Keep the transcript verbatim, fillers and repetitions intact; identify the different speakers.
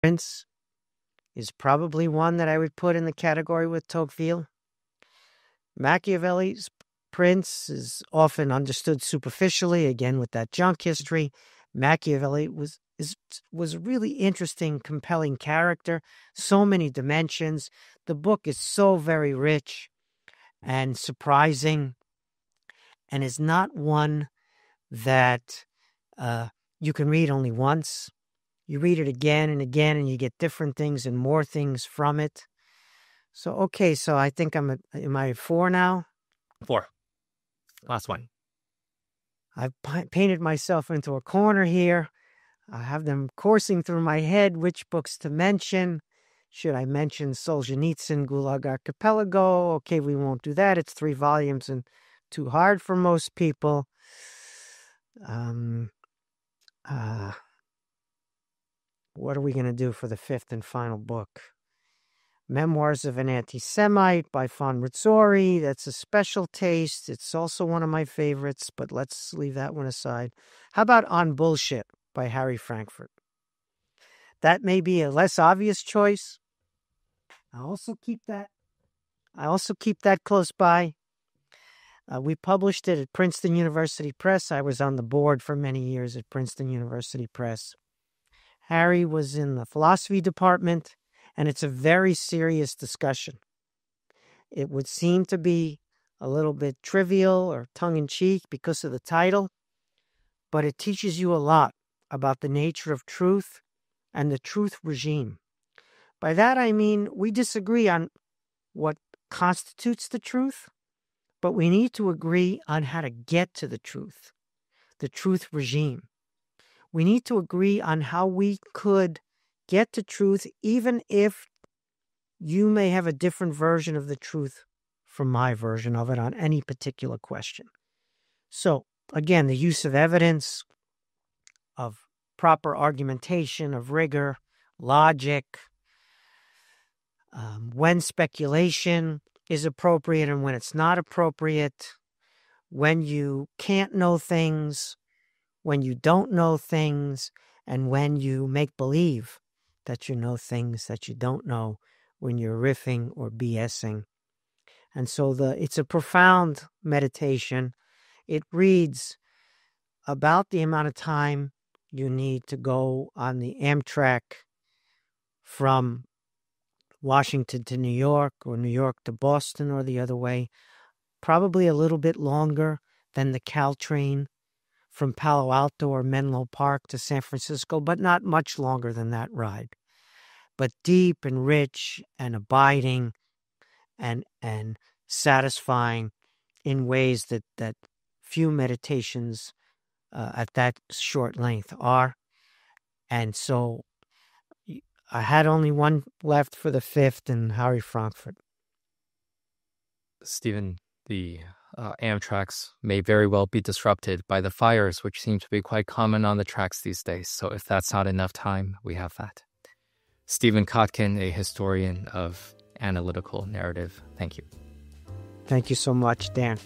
Speaker 1: Prince is probably one that I would put in the category with Tocqueville. Machiavelli's Prince is often understood superficially, again with that junk history. Machiavelli was is was a really interesting, compelling character, so many dimensions. The book is so very rich and surprising, and is not one that uh, you can read only once. You read it again and again, and you get different things and more things from it. So, okay, so I think I'm at, am I at four now?
Speaker 2: Four. Last one.
Speaker 1: I've p- painted myself into a corner here. I have them coursing through my head which books to mention. Should I mention Solzhenitsyn, Gulag Archipelago? Okay, we won't do that. It's three volumes and too hard for most people. Um, uh, what are we going to do for the fifth and final book? Memoirs of an Anti-Semite by Fawn Rizzori. That's a special taste. It's also one of my favorites, but let's leave that one aside. How about On Bullshit by Harry Frankfurt? That may be a less obvious choice. I also keep that. I also keep that close by. Uh, we published it at Princeton University Press. I was on the board for many years at Princeton University Press. Harry was in the philosophy department, and it's a very serious discussion. It would seem to be a little bit trivial or tongue-in-cheek because of the title, but it teaches you a lot about the nature of truth and the truth regime. By that I mean we disagree on what constitutes the truth, but we need to agree on how to get to the truth, the truth regime. We need to agree on how we could get to truth, even if you may have a different version of the truth from my version of it on any particular question. So, again, the use of evidence, of proper argumentation, of rigor, logic, um, when speculation is appropriate and when it's not appropriate, when you can't know things, when you don't know things, and when you make believe that you know things that you don't know, when you're riffing or BSing. And so the it's a profound meditation. It reads about the amount of time you need to go on the Amtrak from Washington to New York, or New York to Boston, or the other way. Probably a little bit longer than the Caltrain from Palo Alto or Menlo Park to San Francisco, but not much longer than that ride. But deep and rich and abiding and and satisfying in ways that, that few meditations uh, at that short length are. And so I had only one left for the fifth, and Harry Frankfurt.
Speaker 2: Stephen, the uh, Amtraks may very well be disrupted by the fires, which seem to be quite common on the tracks these days. So if that's not enough time, we have that. Stephen Kotkin, a historian of analytical narrative. Thank you.
Speaker 1: Thank you so much, Dan.